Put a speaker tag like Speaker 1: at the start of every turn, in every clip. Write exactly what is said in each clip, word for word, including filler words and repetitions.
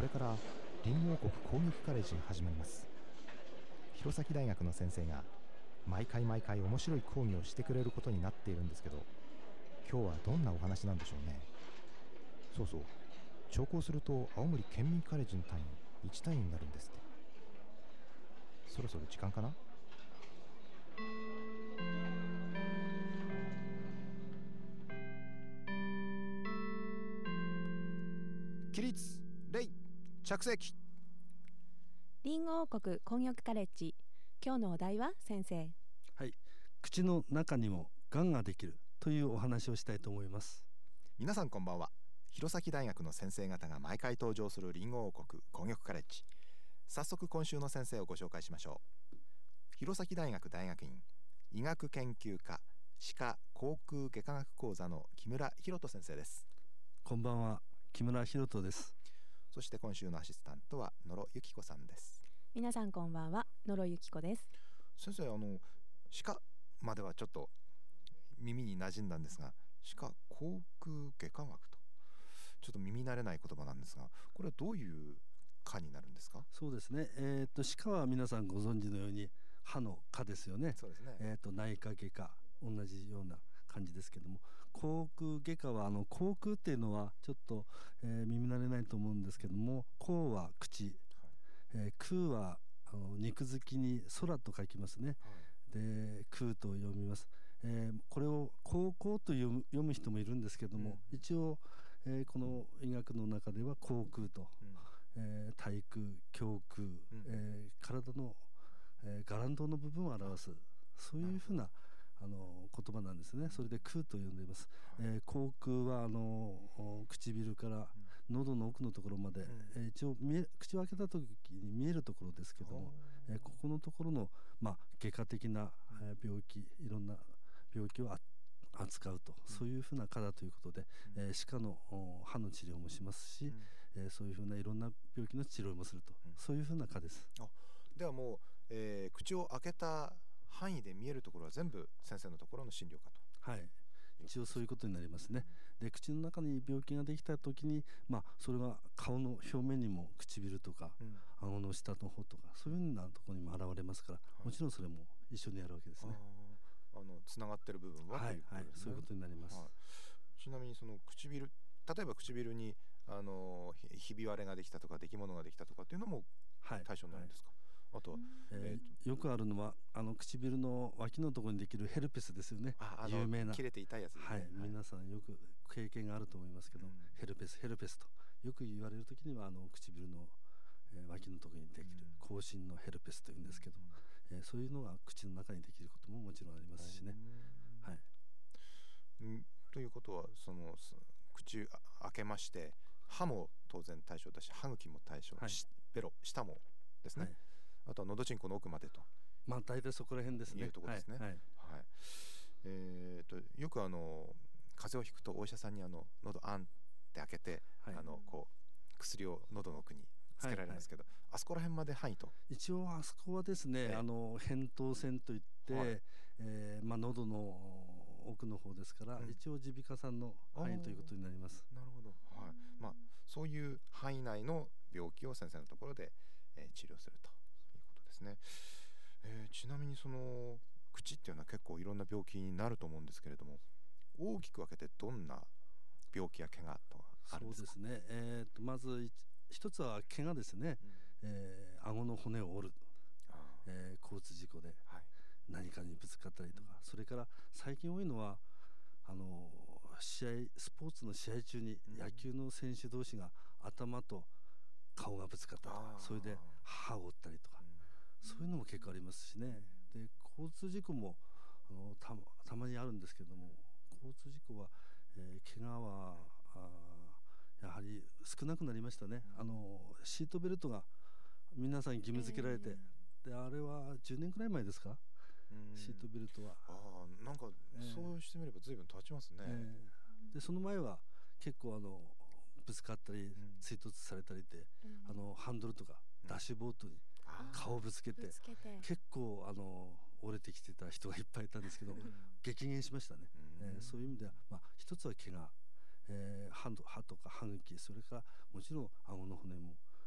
Speaker 1: これからリンゴ王国攻撃カレッジが始まります。弘前大学の先生が毎回毎回面白い講義をしてくれることになっているんですけど、今日はどんなお話なんでしょうね。そうそう、聴講すると青森県民カレッジの単位いち単位になるんですって。そろそろ時間かな。起立、礼、着席。
Speaker 2: リンゴ王国混浴カレッジ、今日のお題は先生。
Speaker 3: はい、口の中にもがんができるというお話をしたいと思います。
Speaker 1: 皆さんこんばんは。弘前大学の先生方が毎回登場するリンゴ王国混浴カレッジ。早速今週の先生をご紹介しましょう。弘前大学大学院医学研究科歯科口腔外科学講座の木村博人先生です。
Speaker 3: こんばんは、木村博人です。
Speaker 1: そして今週のアシスタントは野呂由紀子さんです。
Speaker 2: 皆さんこんばんは、野呂由紀子です。
Speaker 1: 先生、あの歯科まではちょっと耳に馴染んだんですが、歯科口腔外科学とちょっと耳慣れない言葉なんですが、これはどういう科になるんですか？
Speaker 3: そうですね、えー、と歯科は皆さんご存知のように歯の科ですよね。
Speaker 1: そうですね、
Speaker 3: えー、と内科外科同じような感じですけども、口腔外科はあの口腔っていうのはちょっと、えー、耳慣れないと思うんですけども、口は口、はいえー、空はあの肉付きに空と書きますね、はい、で空と読みます、えー、これを口腔と読む、読む人もいるんですけども、うん、一応、えー、この医学の中では口腔と、うんえー、体腔、胸腔、うんえー、体の、えー、ガランドの部分を表す、そういうふうなあの言葉なんですね。それで空と呼んでいます、えー、口腔はあの唇から喉の奥のところまで、うんえー、一応見え口を開けた時に見えるところですけども、えー、ここのところの、まあ、外科的な、えー、病気いろんな病気を扱うと、うん、そういうふうな科だということで、うんえー、歯科の歯の治療もしますし、うんえー、そういうふうないろんな病気の治療もすると、うん、そういうふうな科です。
Speaker 1: あではもう、えー、口を開けた範囲で見えるところは全部先生のところの診療科と。
Speaker 3: はい、一応そういうことになりますね。で口の中に病気ができた時に、まあ、それが顔の表面にも唇とか、うん、顎の下の方とかそういうふうなところにも現れますから、はい、もちろんそれも一緒にやるわけですね。
Speaker 1: ああのつながってる部分はということですね。
Speaker 3: はいはい、そういうことになります、はい、
Speaker 1: ちなみにその唇、例えば唇にあのひび割れができたとか出来物ができたとかっていうのも対象になるんですか？はいはいあとは、
Speaker 3: えー、よくあるのはあの唇の脇のところにできるヘルペスですよね。
Speaker 1: ああの有名な切れて痛いやつですね。
Speaker 3: はい、皆さんよく経験があると思いますけど、うん、ヘルペスヘルペスとよく言われるときにはあの唇の、えー、脇のところにできる口唇のヘルペスというんですけど、うんえー、そういうのが口の中にできることももちろんありますしね、はい
Speaker 1: うん、ということはその口開けまして歯も当然対象だし歯茎も対象、はい、ベロ舌もですね、はいあとは喉ちんこの奥までと、
Speaker 3: まあ大体そこら辺ですね。
Speaker 1: いうところですね。はいはいはい、えー、とよくあの風邪をひくとお医者さんにあの喉あんって開けて、はい、あのこう薬を喉の奥につけられますけど、はいはい、あそこら辺まで範囲と
Speaker 3: 一応あそこはですね、えー、あの扁桃腺といって、はいえーまあ、喉の奥の方ですから、うん、一応耳鼻科さんの範囲ということになります。
Speaker 1: なるほど、はいまあ、そういう範囲内の病気を先生のところで、えー、治療するとですね。えー、ちなみにその口っていうのは結構いろんな病気になると思うんですけれども、大きく分けてどんな病気や怪我とあるんですか？
Speaker 3: そうですね、えー、とまず一つは怪我ですね、うんえー、顎の骨を折る、えー、交通事故で何かにぶつかったりとか、はい、それから最近多いのはあの試合スポーツの試合中に野球の選手同士が頭と顔がぶつかったとか、それで歯を折ったりとか、うんそういうのも結構ありますしね。で交通事故もあの た, たまにあるんですけども、交通事故は、えー、怪我はあやはり少なくなりましたね。あのシートベルトが皆さん義務付けられて、えー、であれはじゅうねんくらい前ですか、シートベルトは。
Speaker 1: あなんか、えー、そうしてみれば随分経ちますね、え
Speaker 3: ー、でその前は結構あのぶつかったり追突されたりで、うん、あのハンドルとかダッシュボードに顔をぶつけて、結構あの折れてきてた人がいっぱいいたんですけど、うん、激減しましたね、うんえー、そういう意味では、まあ、一つは怪我、えー、歯, 歯とか歯茎、それからもちろん顎の骨も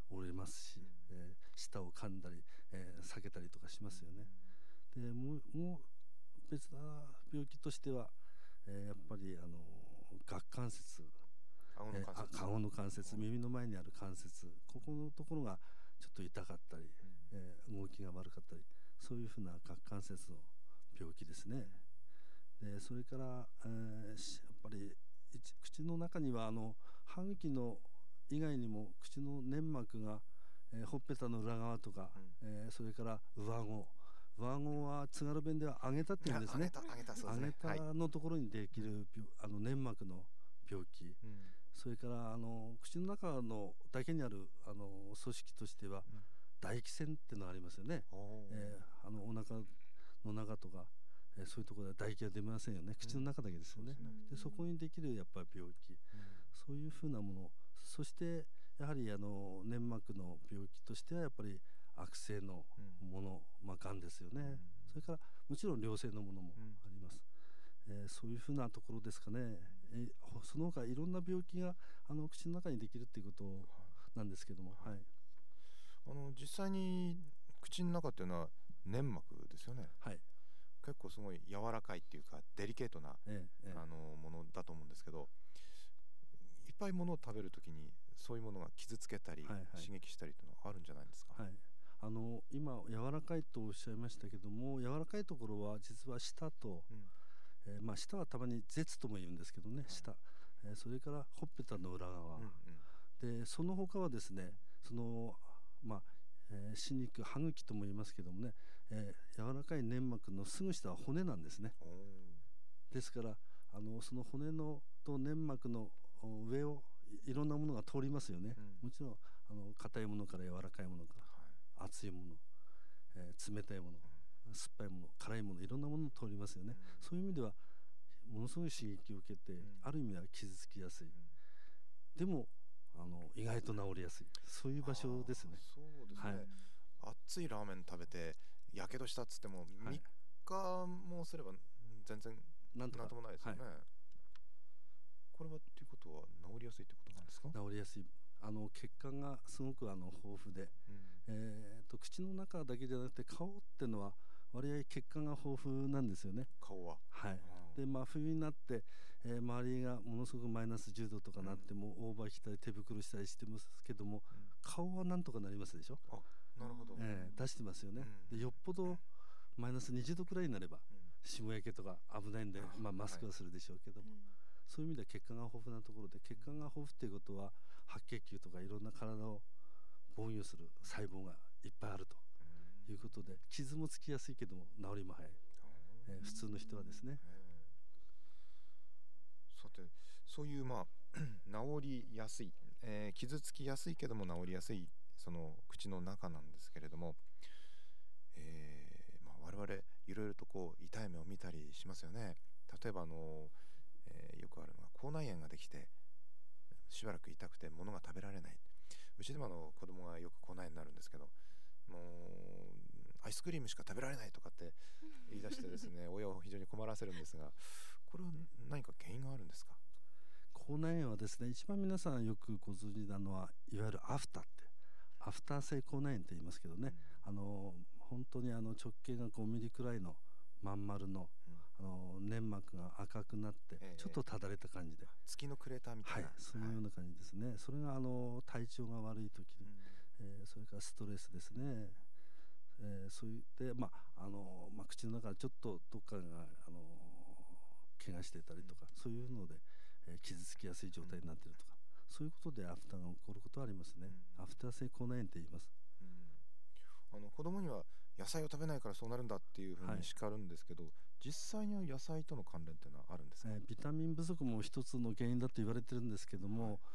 Speaker 3: 折れますし、えー、舌を噛んだり、えー、避けたりとかしますよね。でもう、もう別な病気としては、えー、やっぱりあの顎関節、
Speaker 1: 顎の関節、
Speaker 3: えー、顎の関節、耳の前にある関節、ここのところがちょっと痛かったり、うん、えー、動きが悪かったり、そういうふうな顎関節の病気ですね。でそれから、えー、やっぱり口の中にはあの歯茎の以外にも口の粘膜が、えー、ほっぺたの裏側とか、うん、えー、それから上顎、上顎は津軽弁では揚げたっていうんですね。
Speaker 1: 揚げた、そうですね。
Speaker 3: 揚げたのところにできる、はい、あの粘膜の病気、うん、それからあの口の中のだけにあるあの組織としては、うん、唾液腺っていうのがありますよね。えー、あのお腹の中とか、えー、そういうところで唾液が出ませんよね。口の中だけですよね。うん、でそこにできるやっぱり病気、うん、そういうふうなもの、そしてやはりあの粘膜の病気としてはやっぱり悪性のもの、うん、まあ、がんですよね。うん、それからもちろん良性のものもあります。うん、えー、そういうふうなところですかね。えー、その他いろんな病気があの口の中にできるっていうことなんですけども、はいはい、
Speaker 1: あの実際に口の中っていうのは粘膜ですよね。
Speaker 3: はい、
Speaker 1: 結構すごい柔らかいっていうかデリケートな、ええ、あのものだと思うんですけど、いっぱいものを食べるときにそういうものが傷つけたり、はいはい、刺激したりというのはあるんじゃないですか。
Speaker 3: はい、あの今柔らかいとおっしゃいましたけども、柔らかいところは実は舌と、うん、えー、まあ、舌はたまに舌とも言うんですけどね、はい、舌、えー、それからほっぺたの裏側、うんうん、でその他はですね、そのまあ、えー、歯肉、歯茎とも言いますけどもね、えー、柔らかい粘膜のすぐ下は骨なんですね。ですからあのその骨のと粘膜の上をいろんなものが通りますよね。うん、もちろんあの硬いものから柔らかいものから、はい、熱いもの、えー、冷たいもの、うん、酸っぱいもの、辛いもの、いろんなもの通りますよね。うん、そういう意味ではものすごい刺激を受けて、うん、ある意味では傷つきやすい、うん、でもあの意外と治りやすい、そういう場所ですね。
Speaker 1: そうですね、はい、熱いラーメン食べてやけどしたっつってもみっかもすれば全然なんともないですよね。はい、これはっていうことは治りやすいってことなんですか？
Speaker 3: 治りやすい、あの血管がすごくあの豊富で、うん、えー、と口の中だけじゃなくて顔っていうのは割合血管が豊富なんですよね。
Speaker 1: 顔は、
Speaker 3: はい、でまあ冬になって、えー、周りがものすごくマイナスじゅうどとかなっても、うん、オーバー着たり手袋したりしてますけども、うん、顔はなんとかなりますでしょ。
Speaker 1: あ、なるほど、
Speaker 3: えー、出してますよね。うん、でよっぽどマイナスにじゅうどくらいになれば、うん、霜焼けとか危ないんで、まあ、マスクはするでしょうけども、はい、そういう意味では血管が豊富なところで、血管が豊富っていうことは白血球とかいろんな体を防御する細胞がいっぱいあるということで、傷もつきやすいけども治りも早い、えー、普通の人はですね。
Speaker 1: さてそういうまあ治りやすい、えー、傷つきやすいけども治りやすいその口の中なんですけれども、えーまあ、我々いろいろとこう痛い目を見たりしますよね。例えばあの、えー、よくあるのが口内炎ができてしばらく痛くて物が食べられない。うちでもあの子供がよく口内炎になるんですけど、もうアイスクリームしか食べられないとかって言い出してですね親を非常に困らせるんですが、これは何か原因があるんですか？
Speaker 3: 口内炎はですね、一番皆さんよくご存知なのはいわゆるアフターってアフター性口内炎って言いますけどね、うん、あの本当にあの直径がごミリくらいのまん丸の、うん、あの粘膜が赤くなって、えー、ちょっとただれた感じで、
Speaker 1: 月のクレーターみたいな、
Speaker 3: はい、そのような感じですね。はい、それがあの体調が悪い時に、うん、えー、それからストレスですね、えー、そういってまああの、まあ、口の中でちょっとどっかがあの怪我してたりとか、うん、そういうので、えー、傷つきやすい状態になっているとか、うん、そういうことでアフターが起こることはありますね。うん、アフター性口内炎って言います。
Speaker 1: うん、あの子供には野菜を食べないからそうなるんだっていうふうに叱るんですけど、はい、実際には野菜との関連っていうのはあるんですか？
Speaker 3: えー、ビタミン不足も一つの原因だと言われてるんですけども、はい、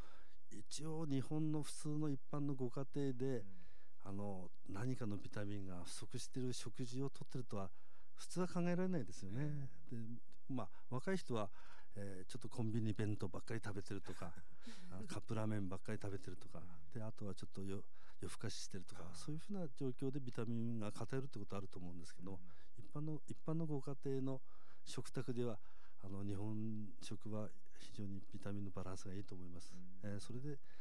Speaker 3: 一応日本の普通の一般のご家庭で、うん、あの何かのビタミンが不足している食事をとってるとは普通は考えられないですよね。うん、でまあ、若い人は、えー、ちょっとコンビニ弁当ばっかり食べてるとかカップラーメンばっかり食べてるとかで、あとはちょっとよ夜更かししてるとか、そういうふうな状況でビタミンが偏るってことあると思うんですけど、うん、一般の一般のご家庭の食卓ではあの日本食は非常にビタミンのバランスがいいと思います。うん、えー、それで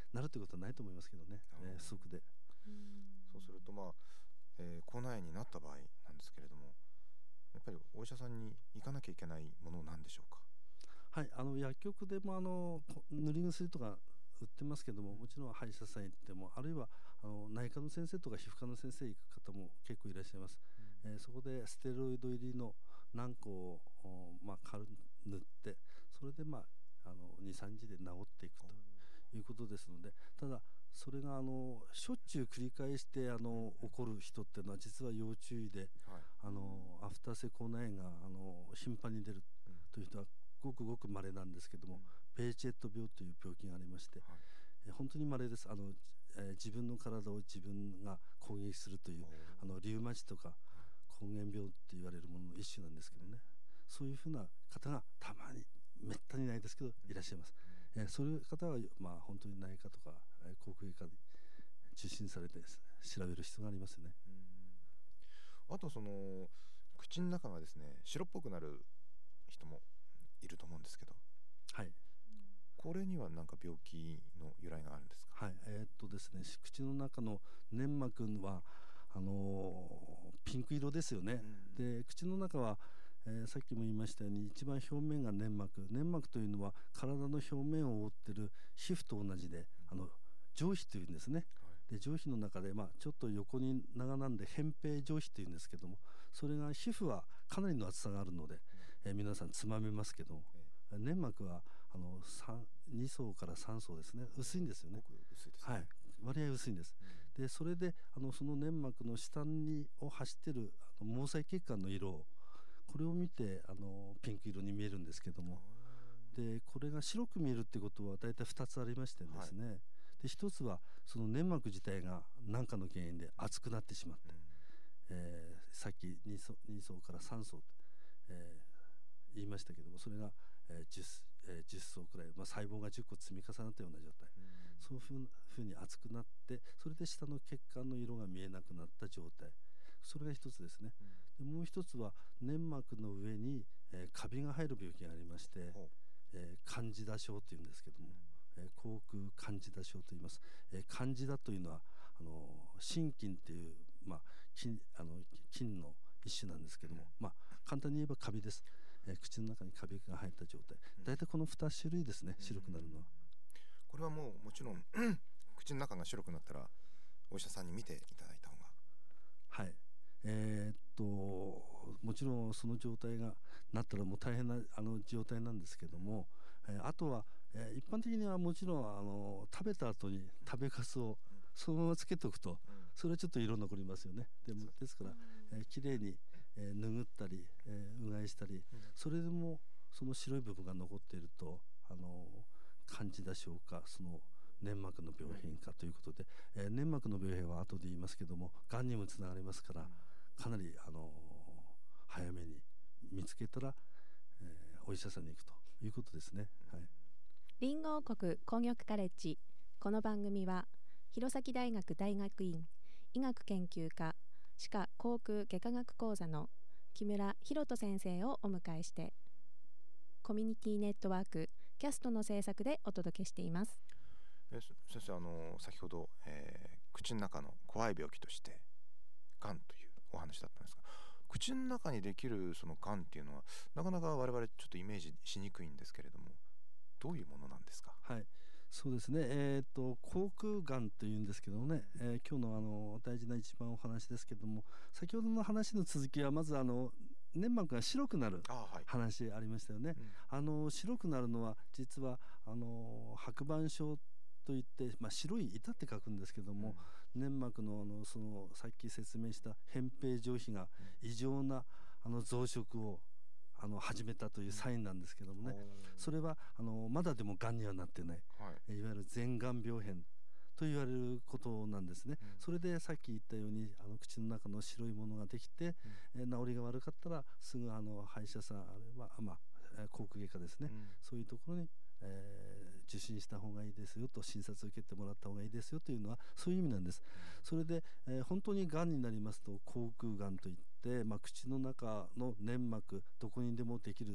Speaker 3: なるということはないと思いますけどね、えー、不足で。
Speaker 1: そうすると、まあえー、口内炎になった場合なんですけれども、やっぱりお医者さんに行かなきゃいけないものなんでしょうか。
Speaker 3: はい、あの薬局でもあの塗り薬とか売ってますけども、もちろん歯医者さん行っても、あるいはあの内科の先生とか皮膚科の先生行く方も結構いらっしゃいます、うんえー、そこでステロイド入りの軟膏を、まあ、軽く塗って、それで、まあ、あのにさんにちで治っていくということですので、ただそれがあのしょっちゅう繰り返してあの起こる人っていうのは実は要注意で、はい、あのアフター性口内炎があの頻繁に出るという人はごくごく稀なんですけども、うん、ペーチェット病という病気がありまして、はい、え本当に稀です。あの、えー、自分の体を自分が攻撃するというあのリウマチとか膠原病って言われるものの一種なんですけどね、そういうふうな方がたまにめったにないですけどいらっしゃいます、うんえー、そういう方は、まあ、本当に内科とか口腔外科で受診されて調べる必要がありますよね。
Speaker 1: うんあとその口の中がですね白っぽくなる人もいると思うんですけど、
Speaker 3: はい、
Speaker 1: これには何か病気の由来があるんですか。
Speaker 3: はい、えー、っとですね口の中の粘膜はあのー、ピンク色ですよね、うん、で口の中は、えー、さっきも言いましたように一番表面が粘膜粘膜というのは体の表面を覆っている皮膚と同じで、うん、あの上皮というんですね、はい、で上皮の中で、まあ、ちょっと横に長なんで扁平上皮というんですけども、それが皮膚はかなりの厚さがあるので、うんえー、皆さんつまめますけども、えー、粘膜はあのに層からさん層ですね、薄いんですよね、
Speaker 1: 薄いですね、
Speaker 3: はい、割合薄いんです、うん、でそれであのその粘膜の下にを走っているあの毛細血管の色をこれを見てあのピンク色に見えるんですけども、でこれが白く見えるってことは大体ふたつありましてですね、はい、でひとつはその粘膜自体が何かの原因で厚くなってしまって、うんえー、さっき 2, 層に層からさん層、えー、言いましたけども、それが、えー 10, えー、じゅっ層くらい、まあ、細胞がじゅっこ積み重なったような状態、うん、そういうふうに厚くなって、それで下の血管の色が見えなくなった状態、それが一つですね、うん、でもう一つは粘膜の上に、えー、カビが入る病気がありまして、えー、カンジダ症というんですけども、うんえー、口腔カンジダ症と言います、えー、カンジダというのはあの真菌っていう、まあ、菌, あの菌の一種なんですけども、まあ、簡単に言えばカビです、えー、口の中にカビが入った状態、大体このに種類ですね、白くなるのは。
Speaker 1: これはもうもちろん口の中が白くなったらお医者さんに見ていただいた方が。
Speaker 3: はいえー、っともちろんその状態がなったらもう大変なあの状態なんですけども、えー、あとは、えー、一般的にはもちろんあの食べた後に食べかすをそのままつけておくと、それはちょっと色残りますよね。でもですから、えー、きれいに、えー、拭ったり、えー、うがいしたり、それでもその白い部分が残っているとあのカンジダ症かその粘膜の病変かということで、えー、粘膜の病変は後で言いますけども、がんにもつながりますから、かなり、あのー、早めに見つけたら、えー、お医者さんに行くということですね。はい、
Speaker 2: リンゴ王国工業カレッジ、この番組は弘前大学大学院医学研究科歯科口腔外科学講座の木村博人先生をお迎えして、コミュニティネットワークキャストの制作でお届けしています。
Speaker 1: え先生、あの先ほど、えー、口の中の怖い病気としてがんというお話だったんですが、口の中にできるそのがんっていうのはなかなか我々ちょっとイメージしにくいんですけれども、どういうものなんですか。
Speaker 3: はい、そうですね、えー、と口腔がんというんですけどもね、えー、今日のあの大事な一番お話ですけども、先ほどの話の続きはまずあの粘膜が白くなる話ありましたよね。あ、はいうん、あの白くなるのは実はあの白板症といって、まあ、白い板って書くんですけども、うん、粘膜 の, あのそのさっき説明した扁平上皮が異常なあの増殖をあの始めたというサインなんですけどもね、うん、それはあのまだでもがんにはなってない、はい、いわゆる前がん病変と言われることなんですね、うん、それでさっき言ったようにあの口の中の白いものができて、うん、え治りが悪かったらすぐあの歯医者さんあるいは、まあ、口腔外科ですね、うん、そういうところに、えー、受診した方がいいですよと、診察を受けてもらった方がいいですよというのはそういう意味なんです、うん、それで、えー、本当にがんになりますと口腔がんといって、まあ、口の中の粘膜どこにでもできる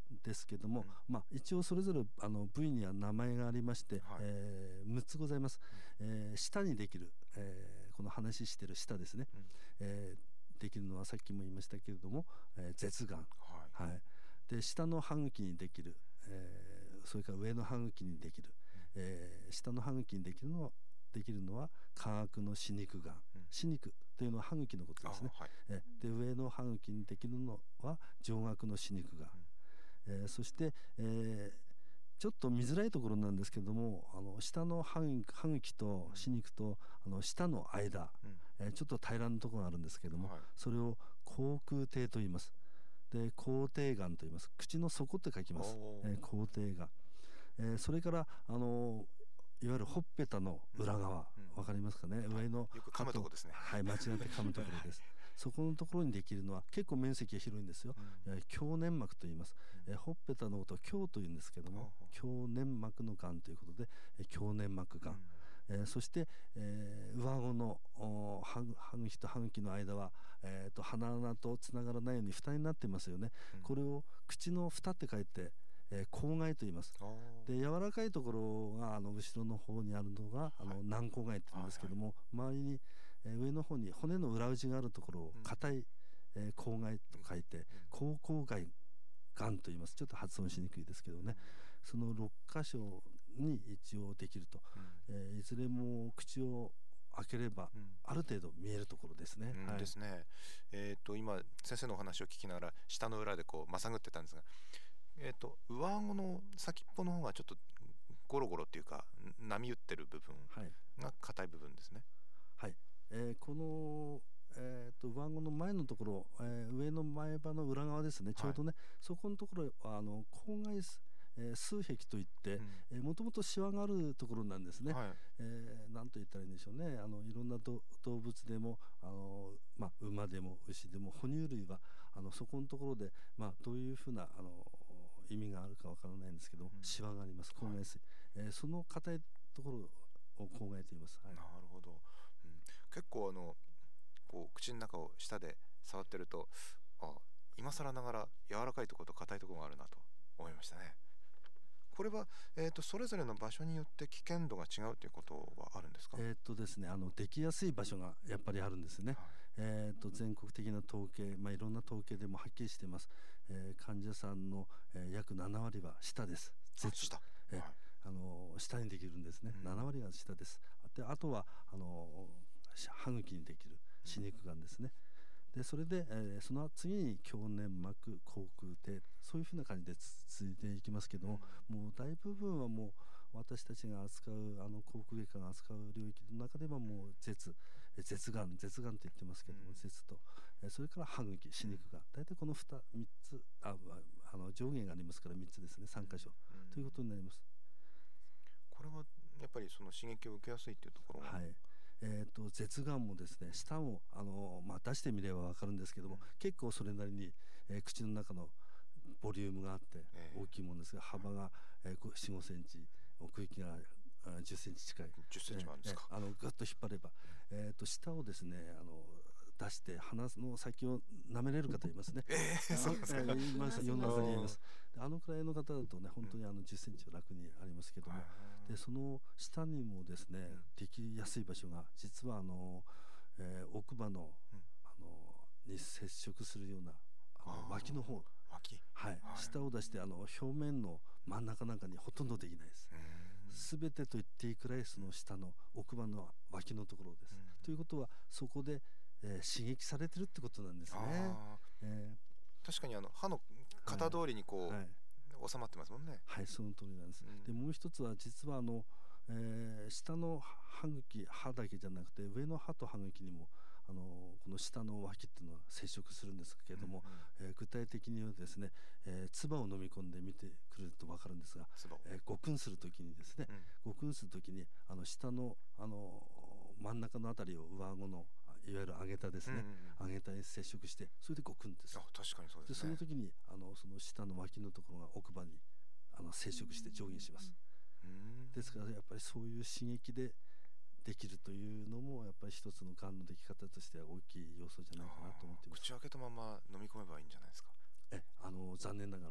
Speaker 3: ですけども、
Speaker 4: うん
Speaker 3: まあ、一応それぞれあの部位には名前がありまして、
Speaker 4: はい
Speaker 3: えーむっつございます、えー舌にできる、えーこの話してる舌ですね、
Speaker 4: うん
Speaker 3: えーできるのはさっきも言いましたけれども、えー舌がん、
Speaker 4: はい
Speaker 3: はい、で下の歯茎にできる、えーそれから上の歯茎にできる、えー下の歯茎にできるのはできるのは下顎の歯肉がん、
Speaker 4: うん
Speaker 3: 歯肉というのは歯茎のことですね、
Speaker 4: あはい。
Speaker 3: えーで上の歯茎にできるのは上顎の歯肉がん、えーそして、えーちょっと見づらいところなんですけども、あの下の歯茎歯茎と歯肉とあの下の間、
Speaker 4: うん
Speaker 3: えーちょっと平らなところがあるんですけども、
Speaker 4: はい
Speaker 3: それを口腔底と言います。で口底がんと言います。口の底って書きます、
Speaker 4: おー
Speaker 3: えー口底がん、えーそれからあのいわゆるほっぺたの裏側、
Speaker 4: うん
Speaker 3: わかりますかね、上の
Speaker 4: よく噛むとこですね。
Speaker 3: はい、間違って噛むところですそこのところにできるのは結構面積が広いんですよ、
Speaker 4: うん
Speaker 3: えー胸粘膜と言います、えーほっぺたのことを胸と言うんですけども、胸粘膜のがんということで、えー胸粘膜がん、えーそして、えー上顎のお歯歯茎と歯茎の間は、えー、と鼻穴とつながらないように蓋になってますよね、
Speaker 4: うん
Speaker 3: これを口の蓋って書いて、えー口蓋と言います。
Speaker 4: おー
Speaker 3: で柔らかいところがあの後ろの方にあるのがあの軟口蓋って言うんですけども、周りに、えー上の方に骨の裏打ちがあるところを
Speaker 4: うん
Speaker 3: 硬い、えー口蓋と書いて口口蓋がんと言います。ちょっと発音しにくいですけどね、そのろっかしょに一応できると、
Speaker 4: うん
Speaker 3: えーいずれも口を開ければ
Speaker 4: うん
Speaker 3: ある程度見えるところですね、
Speaker 4: うん
Speaker 3: はい
Speaker 4: ですね。えっと今先生のお話を聞きながら下の裏でこうまさぐってたんですが、えっと上顎の先っぽの方がちょっとゴロゴロっていうか波打ってる部分
Speaker 3: はい
Speaker 4: が硬い部分ですね。
Speaker 3: はいえーこの、えー、と上顎の前のところ、えー上の前歯の裏側ですね、ちょうどね、そこのところはあの口外す、えー数壁といってもともとシワがあるところなんですね、
Speaker 4: はい
Speaker 3: えー、なんと言ったらいいんでしょうね、あのいろんなど動物でもあの、まあ、馬でも牛でも哺乳類はあのそこのところで、まあ、どういうふうなあの意味があるかわからないんですけども、
Speaker 4: うん
Speaker 3: シワがあります口外水、えーその硬いところを口外と言います、はい
Speaker 4: なるほど、うん、結構あのこう口の中を舌で触ってると、あ今更ながら柔らかいところと硬いところがあるなと思いましたね。これは、えー、とそれぞれの場所によって危険度が違うということはあるんですか？
Speaker 3: えーっとですね、あのできやすい場所がやっぱりあるんですね、
Speaker 4: はい
Speaker 3: えー、と全国的な統計、まあ、いろんな統計でもはっきりしています、えー患者さんの、えー約ななわりは舌です。
Speaker 4: あ下、
Speaker 3: え
Speaker 4: はい
Speaker 3: あの下にできるんですね、
Speaker 4: うん
Speaker 3: ななわりが下です。であとはあの歯茎にできる歯肉がんですね。でそれで、えーその次に胸粘膜口腔底、そういうふうな感じでつ続いていきますけども、もう大部分はもう私たちが扱うあの口腔外科が扱う領域の中ではもう舌え舌がん舌がんと言ってますけども、
Speaker 4: うん
Speaker 3: 舌と、えーそれから歯茎歯肉がん、大体このふたみっつああの上下がありますからみっつですね、さんかしょ
Speaker 4: うん
Speaker 3: ということになります。
Speaker 4: これはやっぱりその刺激を受けやすいというところが、
Speaker 3: はいえー、と舌がんもですね、舌をあの、まあ、出してみれば分かるんですけども、結構それなりに、えー口の中のボリュームがあって
Speaker 4: ええ
Speaker 3: 大きいものですが、幅が、えー、よん、ごセンチ、奥行きがあじゅっセンチ近い、
Speaker 4: じゅっセンチもあるんですか？
Speaker 3: えーえーあのぐっと引っ張れば、えー、と舌をですねあの出して鼻の先を舐めれる方いますね。
Speaker 4: えー、そうですか。
Speaker 3: あのえーいます世の中にいます。
Speaker 4: あ
Speaker 3: であのくらいの方だとね、本当にあのじゅっセンチは楽にありますけども、でその下にもですねできやすい場所が実はあの、えー奥歯の、
Speaker 4: うん
Speaker 3: あのに接触するようなあの
Speaker 4: あー
Speaker 3: 脇の方、
Speaker 4: 脇、
Speaker 3: はい
Speaker 4: はい
Speaker 3: 下を出してあの表面の真ん中なんかにほとんどできないです。
Speaker 4: うん
Speaker 3: すべてと言っていいくらいその下の奥歯の脇のところです。
Speaker 4: うん
Speaker 3: ということはそこで、えー刺激されてるってことなんですね。
Speaker 4: あ
Speaker 3: え
Speaker 4: ー確かにあの歯の型通りにこう、
Speaker 3: ーはい
Speaker 4: 収まってますもんね。
Speaker 3: はい、その通りなんです。
Speaker 4: うん
Speaker 3: でもう一つは実はあの、えー下の歯茎歯だけじゃなくて上の歯と歯茎にもあのこの下の脇っていうのは接触するんですけれども、
Speaker 4: うんうん
Speaker 3: えー具体的にはですね、えー唾を飲み込んで見てくると分かるんですが、
Speaker 4: 唾を
Speaker 3: えー、ごくんするときにですね、
Speaker 4: うん
Speaker 3: ごくんするときにあの下のあの真ん中のあたりを上顎のいわゆる上げたですね、
Speaker 4: うんうんうん
Speaker 3: 上げたに接触してそれでごくんです。
Speaker 4: あ確かにそうでね。
Speaker 3: ですその時にあのその下の脇のところが奥歯にあの接触して上下します。
Speaker 4: うん
Speaker 3: ですからやっぱりそういう刺激でできるというのもやっぱり一つのがんのでき方としては大きい要素じゃないかなと思っています。
Speaker 4: 口開けたまま飲み込めばいいんじゃないですか？
Speaker 3: えあの残念ながら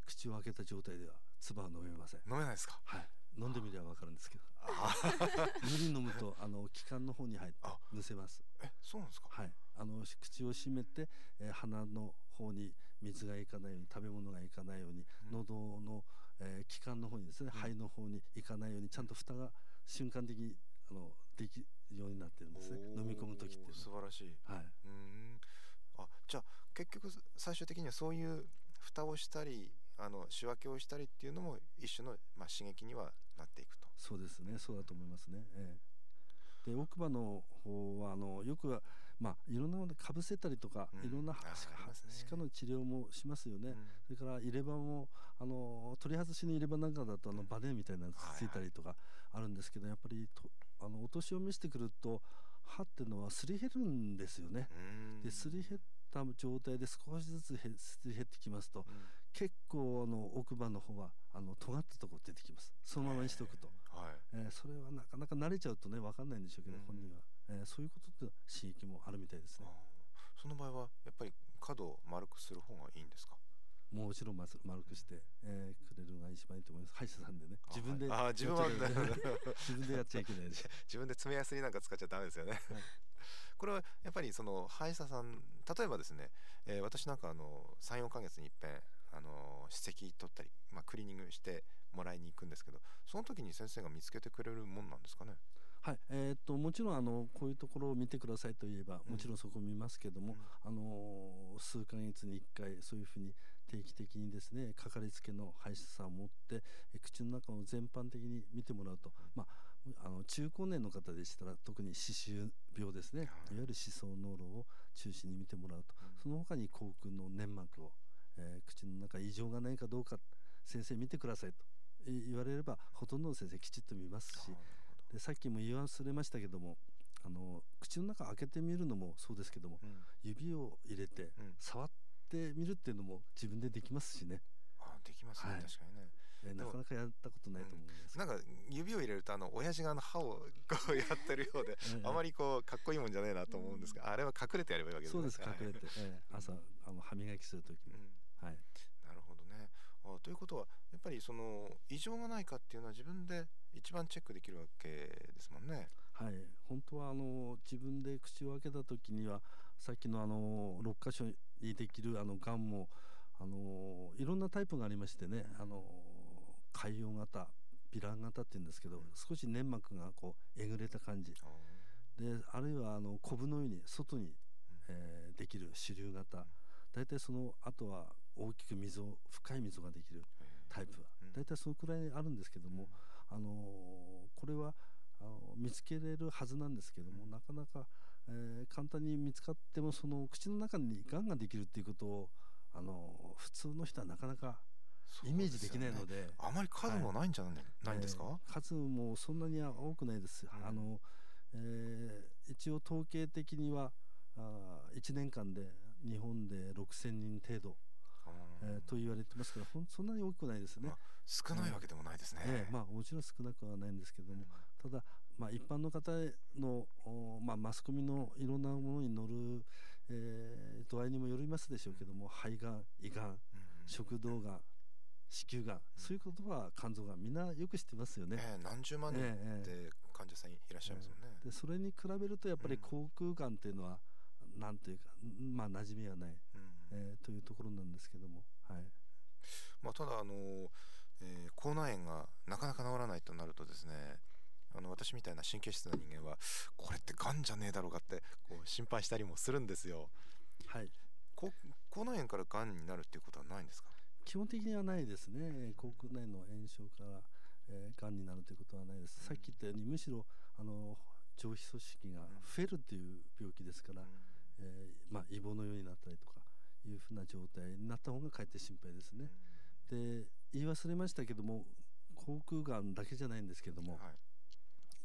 Speaker 3: 口を開けた状態では唾は飲めません。
Speaker 4: 飲めないですか？
Speaker 3: はい、飲んでみれば分かるんですけど、
Speaker 4: あ
Speaker 3: 無理に飲むとあの気管の方に入って
Speaker 4: あ
Speaker 3: むせます。
Speaker 4: えそうなんですか？
Speaker 3: はい、あの口を閉めて、えー鼻の方に水がいかないように、食べ物がいかないように、
Speaker 4: うん
Speaker 3: 喉の、えー気管の方にですね、
Speaker 4: うん
Speaker 3: 肺の方にいかないようにちゃんと蓋が瞬間的にあのできるようになってるんですね。
Speaker 4: おー
Speaker 3: 飲み込む時っていうの
Speaker 4: 素晴らしい。
Speaker 3: は。はい、
Speaker 4: うーんあじゃあ結局最終的にはそういう蓋をしたりあの仕分けをしたりっていうのも一種の、まあ、刺激にはなっていくと。
Speaker 3: そうですね、そうだと思いますね。えー、で奥歯の方はあのよくは、まあ、いろんなものでかぶせたりとか、
Speaker 4: うん
Speaker 3: いろんな
Speaker 4: あー
Speaker 3: 歯
Speaker 4: ありますね
Speaker 3: 歯科の治療もしますよね。
Speaker 4: うん
Speaker 3: それから入れ歯もあの取り外しの入れ歯なんかだとあのバネみたいなのがついたりとかあるんですけど、やっぱりとあのお年を召してくると歯っていうのはすり減るんですよね。
Speaker 4: うーん
Speaker 3: ですり減った状態で少しずつへすり減ってきますと、
Speaker 4: うん
Speaker 3: 結構あの奥歯の方はあの尖ったところ出てきます。そのままにしておくと、
Speaker 4: はい
Speaker 3: えーそれはなかなか慣れちゃうとね分かんないんでしょうけど、
Speaker 4: うん
Speaker 3: 本人は、えーそういうことって刺激もあるみたいですね。
Speaker 4: あーその場合はやっぱり角を丸くする方がいいんですか？
Speaker 3: もちろんまず丸くして、えーくれるのが一番いいと思います。歯医者さんでね、
Speaker 4: あ
Speaker 3: 自分で
Speaker 4: はいあー自分は
Speaker 3: やっちゃいけない自分でやっちゃいけないです。
Speaker 4: 自分で爪やすりなんか使っちゃダメですよね、
Speaker 3: はい
Speaker 4: これはやっぱりその歯医者さん、例えばですね、えー私なんかあのさん、よんかげつに一遍あの歯石取ったり、まあ、クリーニングしてもらいに行くんですけど、その時に先生が見つけてくれるもんなんですかね？
Speaker 3: はい、えーっともちろんあのこういうところを見てくださいと言えば、
Speaker 4: うん
Speaker 3: もちろんそこを見ますけども、あのー数ヶ月にいっかいそういうふうに定期的にですね、かかりつけの歯医者さんを持ってえ口の中を全般的に見てもらうと、まあ、あの中高年の方でしたら特に歯周病ですね、
Speaker 4: はい
Speaker 3: いわゆる歯槽膿漏を中心に見てもらうと、
Speaker 4: うん
Speaker 3: その他に口腔の粘膜を、えー口の中異常がないかどうか先生見てくださいと言われれば、ほとんどの先生きちっと見ますし、でさっきも言い忘れましたけども、あの口の中開けてみるのもそうですけども、
Speaker 4: うん
Speaker 3: 指を入れて
Speaker 4: うん
Speaker 3: 触ってみるっていうのも自分でできますしね、
Speaker 4: あできますね、
Speaker 3: はい
Speaker 4: 確かにね。
Speaker 3: えー
Speaker 4: でも
Speaker 3: なかなかやったことないと思うんですけど、
Speaker 4: なんか指を入れるとあの親父があの歯をこうやってるようで
Speaker 3: ええ
Speaker 4: あまりこうかっこいいもんじゃねえなと思うんですが、あれは隠れてやればいいわけですね。
Speaker 3: そうです、隠れて、えー朝あの歯磨きするときに、
Speaker 4: うん
Speaker 3: はい、
Speaker 4: なるほどね。あということはやっぱりその異常がないかっていうのは自分で一番チェックできるわけですもんね。
Speaker 3: はい、本当はあの自分で口を開けたときにはさっきのあのろっかしょにできるあのがんもあのいろんなタイプがありましてね、あの潰瘍型、ヴィラン型っていうんですけど、少し粘膜がこうえぐれた感じ
Speaker 4: あ
Speaker 3: で、あるいはあのコブのように外に、えーできる支流型、大体その後は大きく溝深い溝ができるタイプは
Speaker 4: うん
Speaker 3: 大体そのくらいあるんですけども、あのこれはあの見つけれるはずなんですけども、なかなか、えー簡単に見つかってもその口の中にがんができるっていうことをあの普通の人はなかなかイメージできないので、
Speaker 4: あまり数もないんじゃない,、ないんですか？
Speaker 3: えー数もそんなには多くないです。
Speaker 4: うん
Speaker 3: あのえー一応統計的にはあいちねんかんで日本でろくせんにん程度、
Speaker 4: あー
Speaker 3: えーと言われてますから、ほんそんなに多くないですね。
Speaker 4: まあ少ないわけでもないですね。
Speaker 3: ええまあ、もちろん少なくはないんですけども、ただ、まあ、一般の方の、おまあ、マスコミのいろんなものに乗る、えー度合いにもよりますでしょうけども、肺がん、胃がん、
Speaker 4: うん
Speaker 3: 食道がん、子宮がん、そういうことは肝臓がんみんなよく知ってますよね。
Speaker 4: ええ何十万人っ
Speaker 3: ええ
Speaker 4: て患者さんいらっしゃいますもんね。
Speaker 3: でそれに比べるとやっぱり口腔がんっていうのは、なんというか、まあ、馴染みはない、
Speaker 4: うん
Speaker 3: えーというところなんですけども、はい。
Speaker 4: まあ、ただあの、えー口内炎がなかなか治らないとなるとですね、あの私みたいな神経質な人間はこれってがんじゃねえだろうかってこう心配したりもするんですよ。
Speaker 3: はい
Speaker 4: こ口内炎からがんになるっていうことはないんですか？
Speaker 3: 基本的にはないですね。口腔内の炎症から、えー、がんになるということはないです。さっき言ったようにむしろあの上皮組織が増えるという病気ですから、えーまあ、イボのようになったりとかいうふうな状態になった方がかえって心配ですね。で言い忘れましたけども、口腔がんだけじゃないんですけども、
Speaker 4: はい、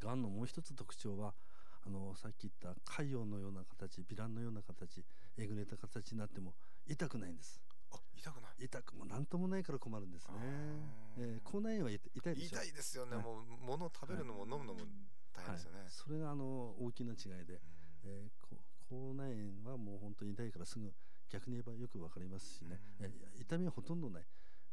Speaker 3: がんのもう一つ特徴はあのさっき言った潰瘍のような形、ヴィランのような形、えぐれた形になっても痛くないんです。
Speaker 4: あ痛くない。
Speaker 3: 痛くもなんともないから困るんですね。えー、口内炎は痛いでしょ。
Speaker 4: 痛いですよね、
Speaker 3: はい、
Speaker 4: もう物を食べるのも飲むのも大変ですよね、
Speaker 3: はい、それがあの大きな違いで、えー、口内炎はもう本当に痛いからすぐ逆に言えばよくわかりますしね、えー、痛みはほとんどない。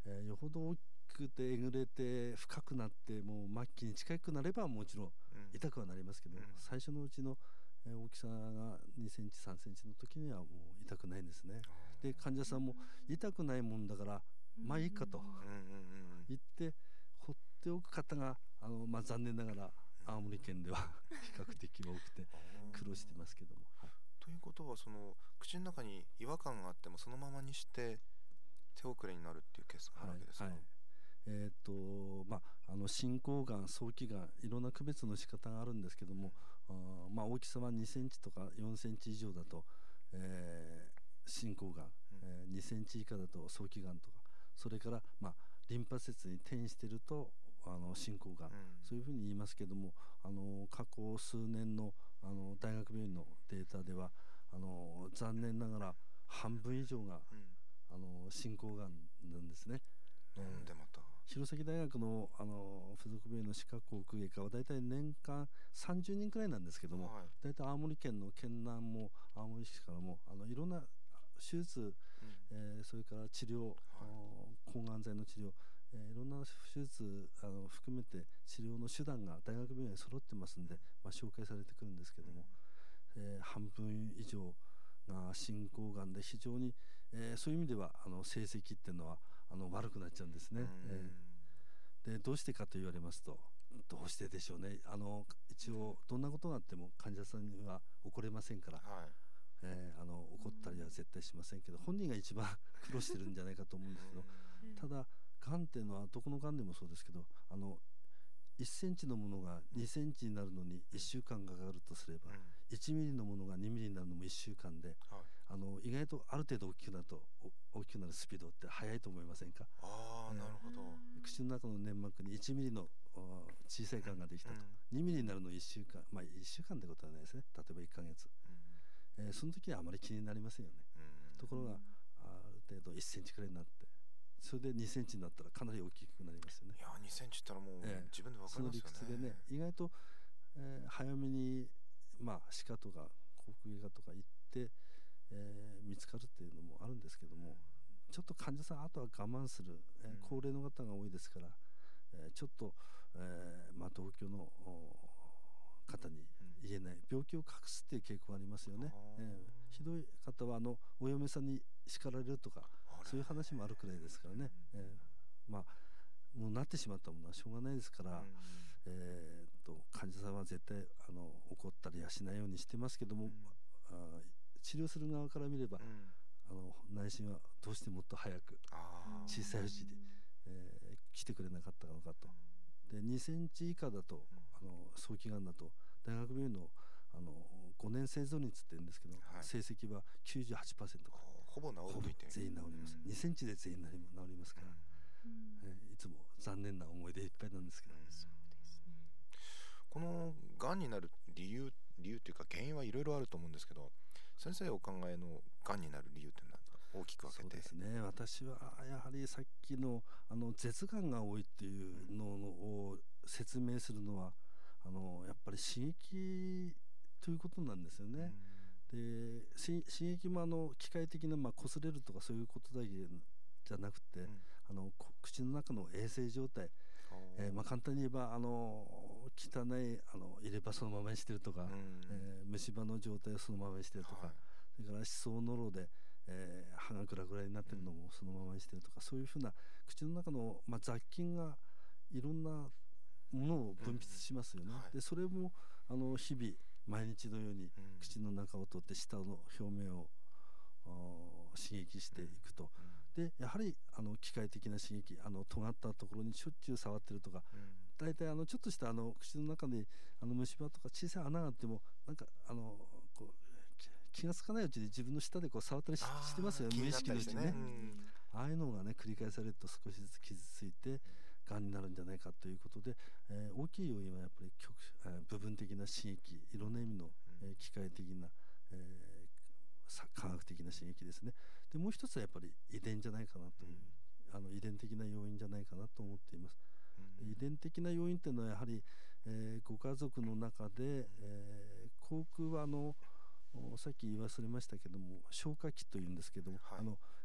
Speaker 3: えー、よほど大きくてえぐれて深くなってもう末期に近くなればもちろん痛くはなりますけど、
Speaker 4: うん、
Speaker 3: 最初のうちの大きさがにセンチさんセンチの時にはもう痛くないんですね。で患者さんも痛くないもんだからまあいいかと言って放っておく方があの、まあ、残念ながら青森県では比較的多くて苦労してますけども、はい、
Speaker 4: ということはその口の中に違和感があってもそのままにして手遅れになるっていうケースがあるわけですか。
Speaker 3: はいはい、えーとまあ、あの進行がん早期がんいろんな区別の仕方があるんですけども、うん、あまあ、大きさはにセンチとかよんセンチ以上だと、えー、進行がん、うんえー、にセンチ以下だと早期がんとかそれから、まあ、リンパ節に転移しているとあの進行がん、うん、そういうふうに言いますけどもあの過去数年の、あの大学病院のデータではあの残念ながら半分以上が、うん、あの進行がんなんですね。
Speaker 4: なんでまた
Speaker 3: 弘前大学 の, あの附属病院の歯科口腔外科はだいたい年間さんじゅうにんくらいなんですけども、はい、だいたい青森県の県南も青森市からもあのいろんな手術、うんえー、それから治療、はい、抗がん剤の治療、えー、いろんな手術あの含めて治療の手段が大学病院に揃ってますんで、まあ、紹介されてくるんですけども、うんえー、半分以上が進行がんで非常に、えー、そういう意味ではあの成績っていうのはあの悪くなっちゃうんですね。えー、でどうしてかと言われますとどうしてでしょうね。あの一応どんなことがあっても患者さんには怒れませんから、はいえー、あの怒ったりは絶対しませんけど本人が一番苦労してるんじゃないかと思うんですけどただがんっていうのはどこのがんでもそうですけどあのいっセンチのものがにセンチになるのにいっしゅうかんかかるとすれば、うん、いちミリのものがにミリになるのもいっしゅうかんで、はい、あの意外とある程度大きくなると大きくなるスピードって速いと思いませんか。
Speaker 4: あー、なるほど。
Speaker 3: 口の中の粘膜にいちミリの小さいがんができたと、うん、にミリになるのいっしゅうかん、まあいっしゅうかんってことはないですね。例えばいっかげつ、うんえー、その時はあまり気になりませんよね、うん、ところがある程度いっセンチくらいになってそれでにセンチになったらかなり大きくなりますよね。
Speaker 4: いやにセンチったらもう自分で分かりますよね、えー、その理屈でね
Speaker 3: 意外と、えー、早めに、まあ、歯科とか口腔外科とか行って、えー、見つかるっていうのもあるんですけども、うん、ちょっと患者さんあとは我慢する、えー、高齢の方が多いですから、えー、ちょっと、えーまあ、同居の方に言えない、うん、病気を隠すっていう傾向がありますよね、えー、ひどい方はあのお嫁さんに叱られるとかそういう話もあるくらいですからね、うんえー、まあもうなってしまったものはしょうがないですから、うんえー、と患者さんは絶対あの怒ったりはしないようにしてますけども、うん、あ治療する側から見れば、うん、あの内心はどうしてもっと早く小さいうちに、えー、来てくれなかったのかと。でにセンチ以下だと、うん、あの早期がんだと大学病院の、あのごねん生存率って言うんですけど、はい、成績は きゅうじゅうはちパーセント
Speaker 4: ほぼ治ると言って
Speaker 3: 全員治ります、うん、にセンチで全員治りますから、うんえー、いつも残念な思いでいっぱいなんですけど、うん、
Speaker 2: そうですね。
Speaker 4: このがんになる理由理由というか原因はいろいろあると思うんですけど先生お考えのがんになる理由って何か大きく分けて。
Speaker 3: そうですね私はやはりさっきのあの舌がんが多いっていうのを説明するのはあのやっぱり刺激ということなんですよね、うん、で刺激もあの機械的な、まあ、擦れるとかそういうことだけじゃなくて、うん、あの口の中の衛生状態、えーまあ、簡単に言えばあの汚いあの入れ歯そのままにしてるとか、うんえー、虫歯の状態をそのままにしてるとか、はい、それから歯槽膿漏で、えー、歯がグラグラになってるのもそのままにしてるとか、うん、そういうふうな口の中の、まあ、雑菌がいろんなものを分泌しますよね、うんはい、でそれもあの日々毎日のように口の中を取って舌の表面を刺激していくと、うん、でやはりあの機械的な刺激あの尖ったところにしょっちゅう触ってるとか、うん、だいたいあのちょっとしたあの口の中にあの虫歯とか小さい穴があってもなんかあのこう気がつかないうちに自分の舌でこう触ったり し, してますよね無意識のうちにね、うん、ああいうのがね繰り返されると少しずつ傷ついてがんになるんじゃないかということで、えー、大きい要因はやっぱり局、えー、部分的な刺激いろんな意味の、えー、機械的な、えー、科学的な刺激ですね。でもう一つはやっぱり遺伝じゃないかなという、うん、あの遺伝的な要因じゃないかなと思っています、うん、遺伝的な要因というのはやはり、えー、ご家族の中で、えー、口腔はあのさっき言い忘れましたけども消化器というんですけども、はい、あの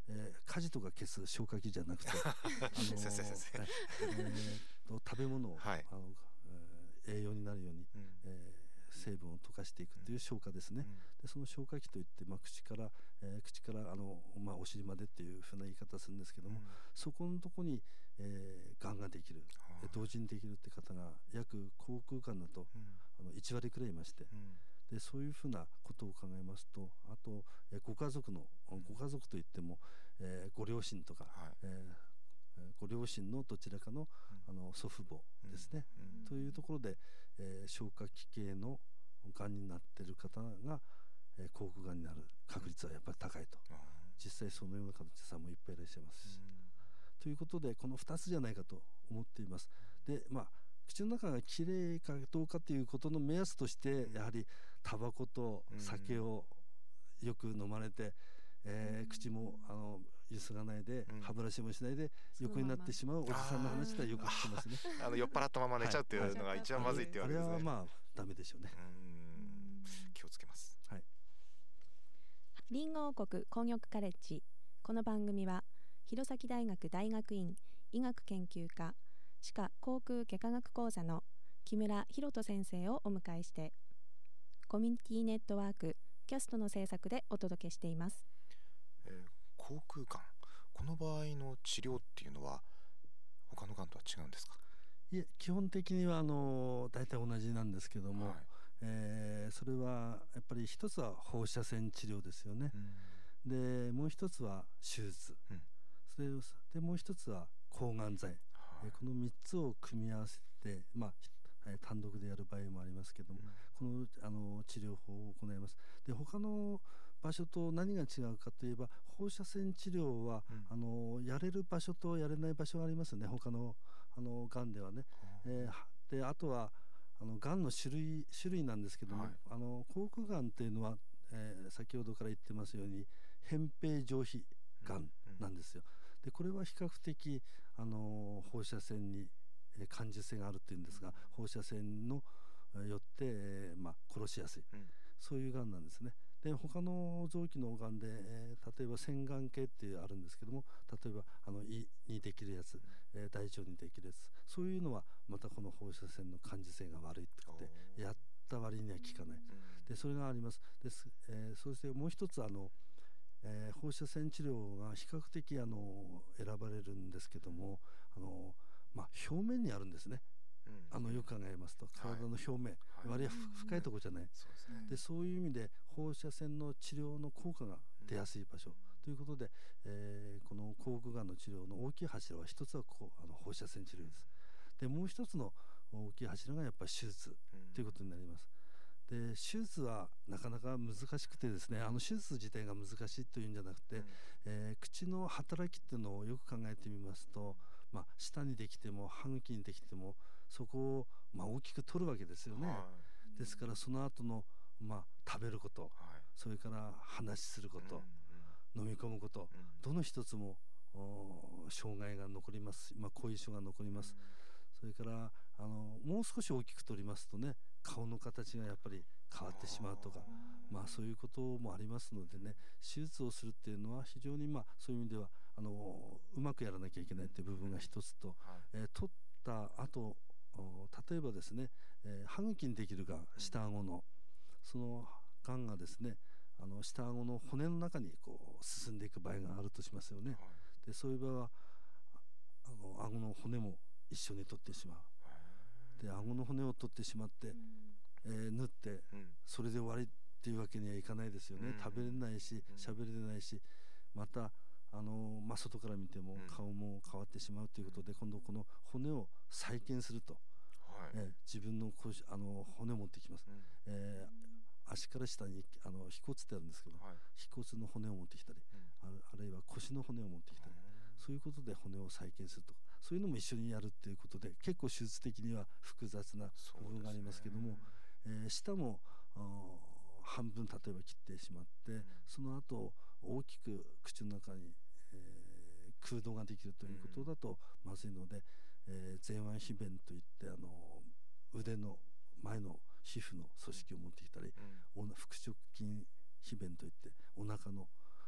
Speaker 3: えー、火事とか消す消火器じゃなくて、あのー
Speaker 4: 先生先生
Speaker 3: えー、と食べ物を、
Speaker 4: はい、
Speaker 3: あのえー、栄養になるように、
Speaker 4: うん
Speaker 3: えー、成分を溶かしていくという消火ですね。
Speaker 4: うん
Speaker 3: でその消火器といって、まあ、口から、えー、口からあの、まあ、お尻までっていうふうな言い方するんですけども、
Speaker 4: うん
Speaker 3: そこのとこに、えー、がんができる、
Speaker 4: はい
Speaker 3: で同時にできるって方が約口腔がんだと、
Speaker 4: うん
Speaker 3: あのいち割くらいいまして、
Speaker 4: うん
Speaker 3: でそういうふうなことを考えますと、あと、えーご家族のご家族といっても、えーご両親とか、
Speaker 4: はい
Speaker 3: えーえーご両親のどちらかの、
Speaker 4: うん
Speaker 3: あの祖父母ですね、
Speaker 4: うん
Speaker 3: というところで、えー消化器系のがんになっている方が、えー口腔がんになる確率はやっぱり高いと、
Speaker 4: あー
Speaker 3: 実際そのような患者さんもいっぱいいらっしゃいますし、
Speaker 4: うん
Speaker 3: ということでこのふたつじゃないかと思っています。でまあ口の中がきれいかどうかということの目安としてやはりタバコと酒をよく飲まれて、えー口もあのゆすがないで、
Speaker 4: うん
Speaker 3: 歯ブラシもしないで横になってしまうおじさんの話ではよく聞きますね。
Speaker 4: あの酔っ払ったまま寝ちゃうっていうのが一番まずいっていうわ
Speaker 3: あれ
Speaker 4: けですね。
Speaker 3: はまあダメでしょうね。
Speaker 4: うん気をつけます。
Speaker 3: はい。
Speaker 2: リンゴ王国紅玉カレッジ。この番組は弘前大学大学院医学研究科歯科口腔外科学講座の木村博人先生をお迎えしてコミュニティネットワークキャストの制作でお届けしています。
Speaker 4: えー口腔がん、この場合の治療っていうのは他のがんとは違うんですか？
Speaker 3: いえ基本的にはあの大体同じなんですけども、
Speaker 4: はい
Speaker 3: えーそれはやっぱり一つは放射線治療ですよね。
Speaker 4: うん
Speaker 3: でもう一つは手術、
Speaker 4: うん
Speaker 3: それでもう一つは抗がん剤、
Speaker 4: はい
Speaker 3: えーこのみっつを組み合わせて、まあえー単独でやる場合もありますけども、この、あの治療法を行います。で他の場所と何が違うかといえば放射線治療は、
Speaker 4: うん
Speaker 3: あのやれる場所とやれない場所がありますね。他のあのがんではね、えーであとはあのがんの種類種類なんですけども、
Speaker 4: はい
Speaker 3: あの口腔がんっていうのは、えー先ほどから言ってますように扁平上皮がんなんですよ。でこれは比較的あの放射線にえー感受性があるっていうんですが、放射線のえーよって、えーまあ、殺しやすい、
Speaker 4: うん
Speaker 3: そういうがんなんですね。で他の臓器のがんで、えー例えば腺がん系っていうあるんですけども、例えばあの胃にできるやつ、えー大腸にできるやつ、そういうのはまたこの放射線の感受性が悪いって言って
Speaker 4: おー
Speaker 3: やった割には効かない。
Speaker 4: うん
Speaker 3: でそれがあります。です、えーそしてもう一つあの、えー放射線治療が比較的あの選ばれるんですけども、あの、まあ、表面にあるんですね。
Speaker 4: うん
Speaker 3: あのよく考えますと体の表面、
Speaker 4: はい
Speaker 3: 割合深いところじゃない。
Speaker 4: そうですね。
Speaker 3: でそういう意味で放射線の治療の効果が出やすい場所、ということで、えーこの口腔がんの治療の大きい柱は一つはこうあの放射線治療です。でもう一つの大きい柱がやっぱり手術
Speaker 4: うん
Speaker 3: ということになります。で手術はなかなか難しくてですね、あの手術自体が難しいというんじゃなくて、
Speaker 4: うん
Speaker 3: えー口の働きっていうのをよく考えてみますと、まあ、舌にできても歯茎にできてもそこを、まあ、大きく取るわけですよね。
Speaker 4: は
Speaker 3: ですからその後の、まあ、食べること、
Speaker 4: いはい
Speaker 3: それから話しすること、飲み込むこと、
Speaker 4: うんうん
Speaker 3: どの一つもお障害が残りますし、まあ、後遺症が残ります。それからあのもう少し大きく取りますとね、顔の形がやっぱり変わってしまうとか、まあ、そういうこともありますのでね、手術をするっていうのは非常に、まあ、そういう意味ではあのうまくやらなきゃいけないっていう部分が一つと、
Speaker 4: はい
Speaker 3: えー取った後お例えばですね、えー歯茎にできるがん、下顎のそのがんがですね、あの下顎の骨の中にこう進んでいく場合があるとしますよね。
Speaker 4: はい
Speaker 3: でそういう場合はあの顎の骨も一緒に取ってしまう。で顎の骨を取ってしまって、えー縫って
Speaker 4: うん
Speaker 3: それで終わりっていうわけにはいかないですよね。
Speaker 4: うん
Speaker 3: 食べれないし
Speaker 4: うん
Speaker 3: 喋れないし、またあの、まあ、外から見ても
Speaker 4: うん
Speaker 3: 顔も変わってしまうということで、今度この骨を再建すると、
Speaker 4: はい
Speaker 3: えー自分の腰あの骨を持ってきます。
Speaker 4: うん
Speaker 3: えー足から下にあの腓骨ってあるんですけど、
Speaker 4: はい
Speaker 3: 腓骨の骨を持ってきたり、
Speaker 4: うん
Speaker 3: あるあるいは腰の骨を持ってきたり、そういうことで骨を再建するとか、そういうのも一緒にやるっていうことで結構手術的には複雑な部分がありますけども、えー舌もあー半分例えば切ってしまって、
Speaker 4: ん
Speaker 3: その後大きく口の中に、えー空洞ができるということだとまずいので、えー前腕皮弁といってあの腕の前の皮膚の組織を持ってきたり、
Speaker 4: うん
Speaker 3: おな腹直筋皮弁といってお腹の、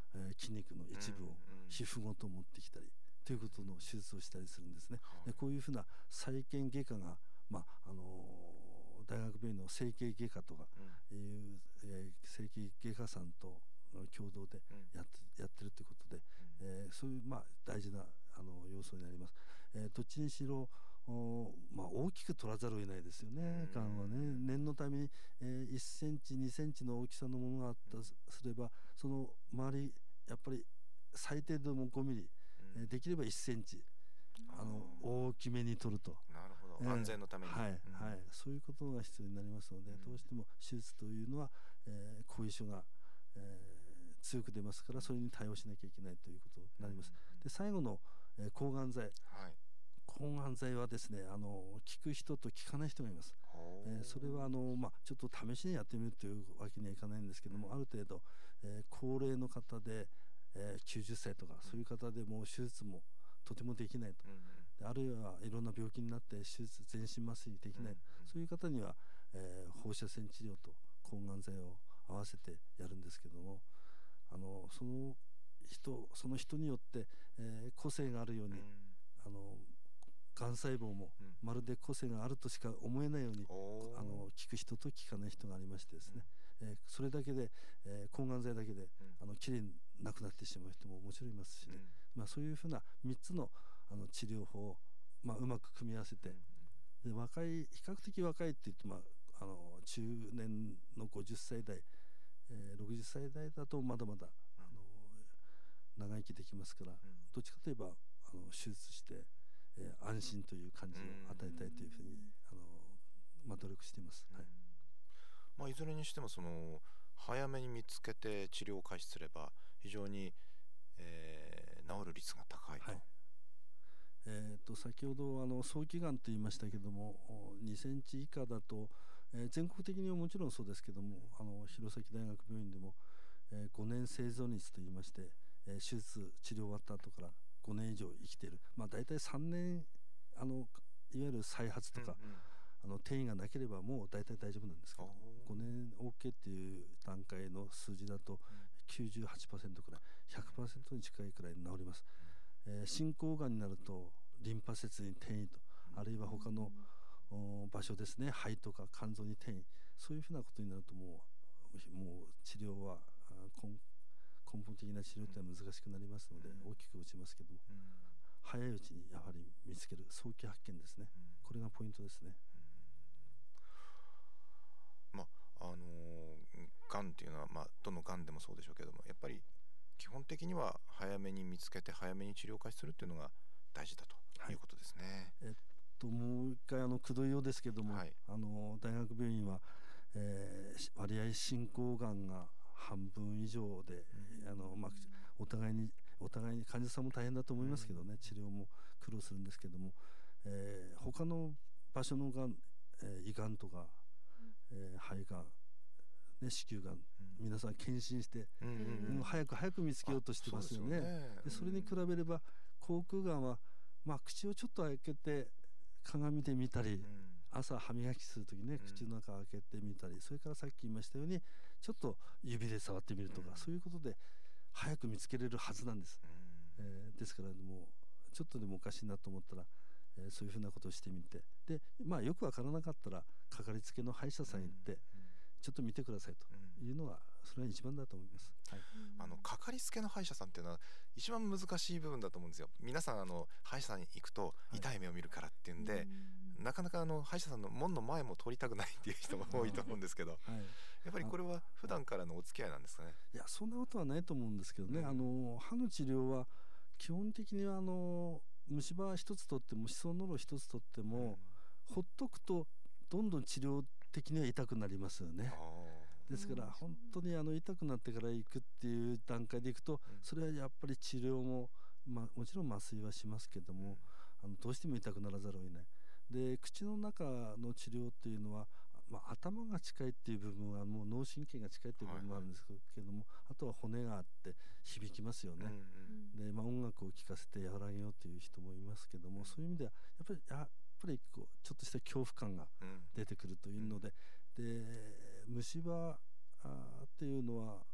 Speaker 3: えー筋肉の一部を皮膚ごと持ってきたりということの手術をしたりするんですね。でこういうふうな再建外科が、まああのー、大学病院の整形外科とかいう、えー、整形外科さんと共同でやって、やってるということで、えー、そういう、まあ、大事なあの要素になります。えー、どっちにしろまあ、大きく取らざるを得ないですよね。がんはね、念のために、えー、いっセンチにセンチの大きさのものがあったとすれば、その周りやっぱり最低でもごミリ、えー、できればいっセンチ、あの大きめに取ると。
Speaker 4: なるほど、えー、安全のために、
Speaker 3: はい、うんはい、そういうことが必要になりますので、うん、どうしても手術というのは、えー、後遺症が、えー、強く出ますから、それに対応しなきゃいけないということになります。で最後の、えー、抗がん剤、はい、抗がん剤はですね、あの効く人と効かない人がいます。えー、それはあの、まあ、ちょっと試しにやってみるというわけにはいかないんですけども、うん、ある程度、えー、高齢の方で、えー、きゅうじゅっさいとか、うん、そういう方でもう手術もとてもできないと、うん、であるいはいろんな病気になって手術全身麻酔できない、うん、そういう方には、えー、放射線治療と抗がん剤を合わせてやるんですけども、あのその人その人によって、えー、個性があるように、うん、あのがん細胞もまるで個性があるとしか思えないように、うん、あの効く人と効かない人がありましてですね、うん、えー、それだけで、えー、抗がん剤だけで、うん、あのきれいになくなってしまう人ももちろんいますしね、うん、まあ、そういうふうなみっつの、あの治療法を、まあ、うまく組み合わせて、うん、で若い比較的若いって言って、まあ、あの中年のごじゅっさい代、えー、ろくじゅっさい代だとまだまだ、あの長生きできますから、うん、どっちかといえばあの手術してえー、安心という感じを与えたいというふうに、あのまあ、努力しています。はい、
Speaker 4: まあ、いずれにしてもその早めに見つけて治療を開始すれば非常に、えー、治る率が高いと。はい、
Speaker 3: えー、と先ほどあの早期がんと言いましたけども、にセンチ以下だと、えー、全国的にはもちろんそうですけども、あの弘前大学病院でも、えー、ごねん生存率と言いまして、えー、手術治療終わった後からごねん以上生きている、まあ、大体さんねん、あのいわゆる再発とか、うんうん、あの転移がなければもう大体大丈夫なんですけど、ごねん OK っていう段階の数字だと きゅうじゅうはちパーセント くらい ひゃくパーセント に近いくらい治ります。えー、進行がんになるとリンパ節に転移と、あるいは他の場所ですね、肺とか肝臓に転移、そういうふうなことになるともう、もう治療は根本的な治療ってのは難しくなりますので、大きく落ちますけども、早いうちにやはり見つける早期発見ですね、これがポイントですね。
Speaker 4: まああのー、がんっていうのは、まあ、どのがんでもそうでしょうけども、やっぱり基本的には早めに見つけて早めに治療開始するっていうのが大事だということですね。
Speaker 3: はい、えっともう一回あのくどいようですけども、はい、あの大学病院は、えー、割合進行がんが半分以上で、うん、あのまあ、お互いにお互いに患者さんも大変だと思いますけどね、うん、治療も苦労するんですけども、えー、他の場所のがん、えー、胃がんとか、えー、肺がん、ね、子宮がん、うん、皆さん検診して、うんうんうん、早く早く見つけようとしてますよね。 そ, ねでそれに比べれば口腔がんは、まあ、口をちょっと開けて鏡で見たり、うん、朝歯磨きするときね、口の中開けてみたり、それからさっき言いましたようにちょっと指で触ってみるとか、うん、そういうことで早く見つけれるはずなんです。うん、えー、ですからもうちょっとでもおかしいなと思ったら、えー、そういうふうなことをしてみて、で、まあ、よくわからなかったらかかりつけの歯医者さん行って、うん、ちょっと見てくださいというのは、それは一番だと思います。はい、
Speaker 4: あのかかりつけの歯医者さんっていうのは一番難しい部分だと思うんですよ。皆さんあの歯医者さんに行くと痛い目を見るからっていうんで、はい、なかなかあの歯医者さんの門の前も通りたくないっていう人も多いと思うんですけど、はい、やっぱりこれは普段からのお付き合いなんですかね。
Speaker 3: いや、そんなことはないと思うんですけどね、うん、あの歯の治療は基本的にはあの虫歯一つ取っても歯槽膿漏一つ取っても、うん、ほっとくとどんどん治療的には痛くなりますよね。ですから本当にあの痛くなってから行くっていう段階で行くと、それはやっぱり治療も、まあ、もちろん麻酔はしますけども、あのどうしても痛くならざるを得ない。で口の中の治療っていうのは、まあ、頭が近いっていう部分はもう脳神経が近いっていう部分もあるんですけども、はいはい、あとは骨があって響きますよね。うんうん、で、まあ、音楽を聴かせて和らげようという人もいますけども、そういう意味ではやっぱりやっぱりこうちょっとした恐怖感が出てくるというので、うん、で虫歯っていうのは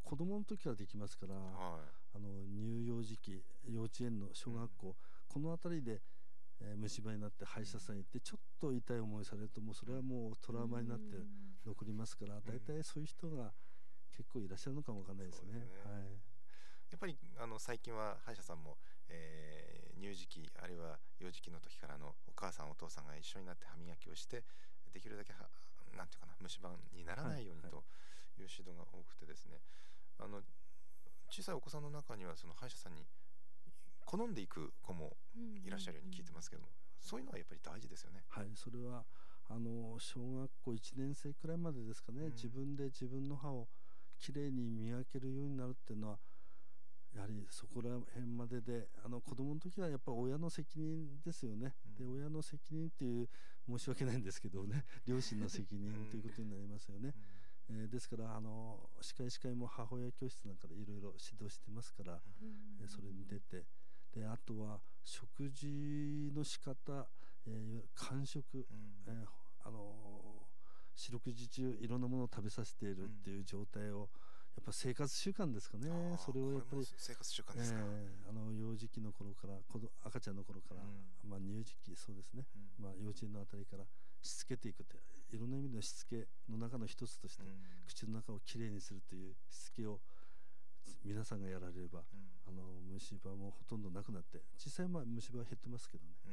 Speaker 3: 子供の時はできますから、
Speaker 4: は
Speaker 3: あの乳幼児期、幼稚園の小学校、うん、この辺りで、えー、虫歯になって歯医者さん行ってちょっと痛い思いされると、もうそれはもうトラウマになって残りますから、だいたいそういう人が結構いらっしゃるのかもわかんないですね。
Speaker 4: そうですね、
Speaker 3: はい、
Speaker 4: やっぱりあの最近は歯医者さんも、えー、乳児期あるいは幼児期の時からのお母さんお父さんが一緒になって歯磨きをして、できるだけはなんていうかな、虫歯にならないようにという指導が多くてですね、はいはい、あの小さいお子さんの中にはその歯医者さんに好んでいく子もいらっしゃるように聞いてますけども、そういうのはやっぱり大事ですよね。
Speaker 3: はい、それはあの小学校いちねん生くらいまでですかね、うん、自分で自分の歯をきれいに磨けるようになるっていうのはやはりそこら辺までで、あの子供の時はやっぱ親の責任ですよね、うん、で親の責任っていう、申し訳ないんですけどね、両親の責任ということになりますよね、うん、えー、ですからあの歯科医師会も母親教室なんかでいろいろ指導してますから、うん、えー、それに出て、であとは食事の仕方、えー、間食、うん、えー、あの四六時中いろんなものを食べさせているっていう状態を、やっぱ生活習慣ですかね、それをやっぱり
Speaker 4: 生活習慣ですか、
Speaker 3: えー、あの幼児期の頃から赤ちゃんの頃から、うん、まあ、乳児期そうですね、うん、まあ、幼稚園のあたりからしつけていくって、いろんな意味でのしつけの中の一つとして、うん、口の中をきれいにするというしつけを皆さんがやられれば、うん、あの虫歯もほとんどなくなって、実際まあ虫歯は減ってますけどね、うん、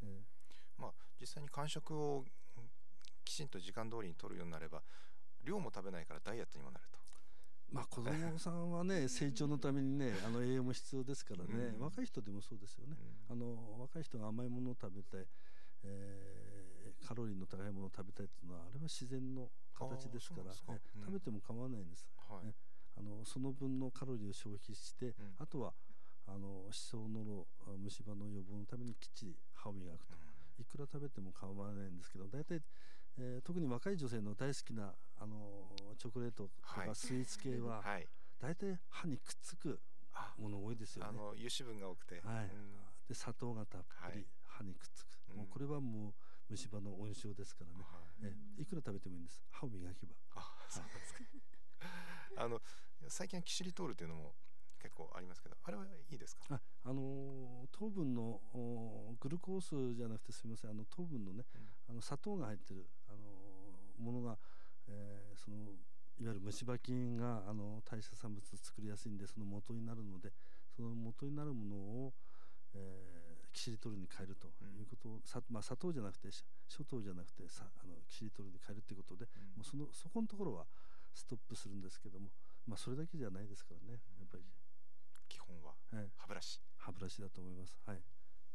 Speaker 3: え
Speaker 4: ー、まあ、実際に間食をきちんと時間通りに取るようになれば量も食べないからダイエットにもなると。
Speaker 3: まあ、子供さんはね成長のためにねあの栄養も必要ですからね、うん、若い人でもそうですよね、うん、あの若い人が甘いものを食べて、えー、カロリーの高いものを食べたいっていうのはあれは自然の形ですから、
Speaker 4: か、
Speaker 3: ね、うん、食べても構わないんです、はい、ね、あのその分のカロリーを消費して、うん、あとはあの歯槽膿漏虫歯の予防のためにきっちり歯を磨くと、うん、いくら食べても構わないんですけど、大体えー、特に若い女性の大好きな、あのー、チョコレートとかスイーツ系は、はい、大体歯にくっつくもの多いですよね。
Speaker 4: あの油脂分が多くて、
Speaker 3: はい、うん、で砂糖がたっぷり歯にくっつく、はい、もうこれはもう虫歯の温床ですからね、はい、えいくら食べてもいいんです、歯を磨けば。
Speaker 4: あ、そうですか。あの最近はキシリトールというのも結構ありますけど、あれはいいですか？
Speaker 3: あ、あのー、糖分のグルコースじゃなくてすみません、あの糖分のね、うん、あの砂糖が入ってる、あのー、ものが、えー、そのいわゆる虫歯菌があの代謝産物を作りやすいんで、その元になるので、その元になるものを、えー、キシリトールに変えるということを、うん、さまあ、砂糖じゃなくて諸糖じゃなくてさあのキシリトールに変えるということで、うん、もうそのそこのところはストップするんですけども、まあ、それだけじゃないですからね、やっぱり。
Speaker 4: 基本は歯ブラシ、
Speaker 3: 歯ブラシだと思います。はい。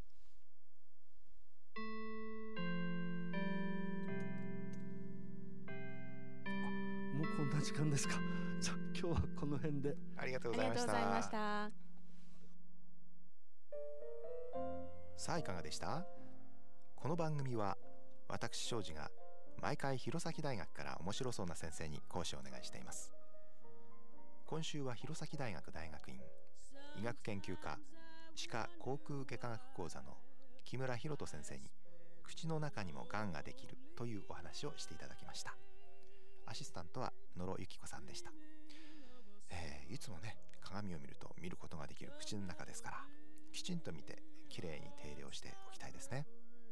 Speaker 3: あ、もうこんな時間ですか。じゃあ今日はこの辺で。
Speaker 4: ありがとうございました。ありがとうございました。さあいかがでした？この番組は私庄司が毎回弘前大学から面白そうな先生に講師をお願いしています。今週は弘前大学大学院医学研究科歯科口腔外科学講座の木村博人先生に口の中にもがんができるというお話をしていただきました。アシスタントは野呂由紀子さんでした。えー、いつもね鏡を見ると見ることができる口の中ですから、きちんと見てきれいに手入れをしておきたいですね。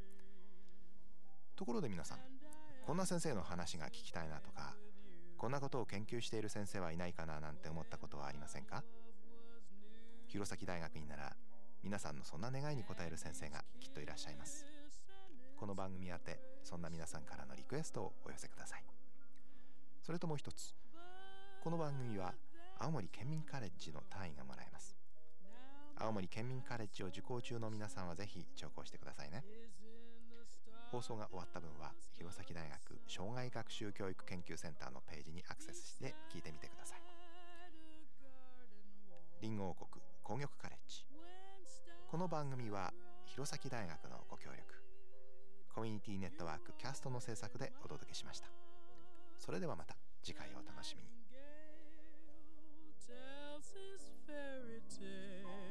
Speaker 4: ところで皆さん、こんな先生の話が聞きたいなとか、こんなことを研究している先生はいないかななんて思ったことはありませんか？弘前大学になら皆さんのそんな願いに応える先生がきっといらっしゃいます。この番組宛てそんな皆さんからのリクエストをお寄せください。それともう一つ、この番組は青森県民カレッジの単位がもらえます。青森県民カレッジを受講中の皆さんはぜひ聴講してくださいね。放送が終わった分は弘前大学障害学習教育研究センターのページにアクセスして聞いてみてください。リンゴ王国工業カレッジ。この番組は弘前大学のご協力、コミュニティネットワークキャストの制作でお届けしました。それではまた次回をお楽しみに。